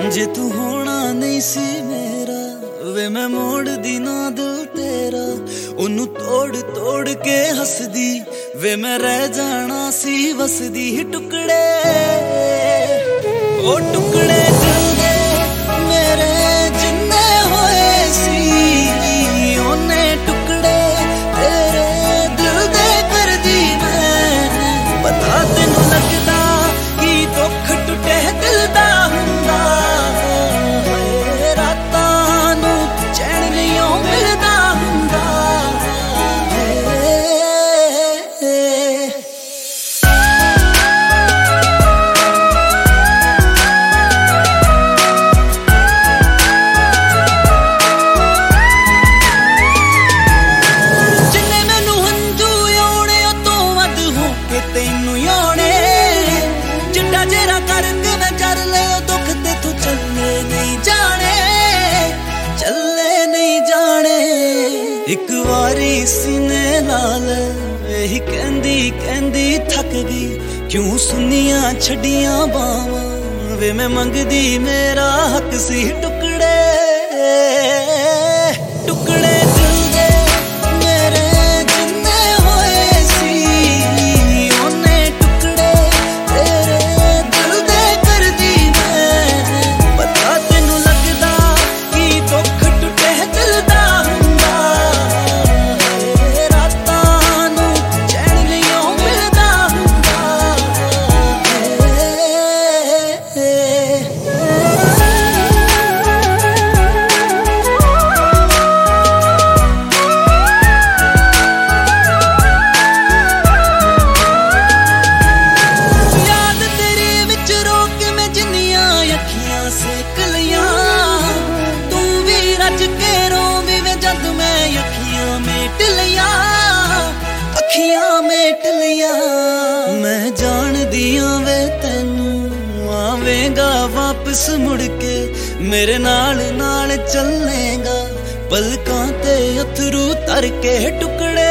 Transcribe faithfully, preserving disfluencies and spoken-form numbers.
जे तू होना नहीं सी मेरा वे मैं मोड़ दी ना दिल तेरा ओनू तोड़ तोड़ के हसदी वे मैं रह जाना सी वसदी टुकड़े ओ टुकड़े दिल दे मेरे जिन्ने होए सी ओने टुकड़े तेरे दिल दे कर दी मैं पता तेनू लगदा कि दुख टुटे दिल दा हुंदा तेनू आने जिड्डा जेरा करके मैं चल ले दुख ते तू चले नहीं जाने चले नहीं जाने एक वारी सीने नाल यही कहंदी कहंदी थक गई क्यों सुनिया छड़ियां बावां वे मैं मंगदी मेरा हक सी टुकड़े टुकड़े दिल दे मेरे जिन्ने होए सी अखियां मेट लिया मैं जान दिया वे तेनू आवेगा वापस मुड़ के मेरे नाल नाल चलेगा पलकां ते अथरू तर के टुकड़े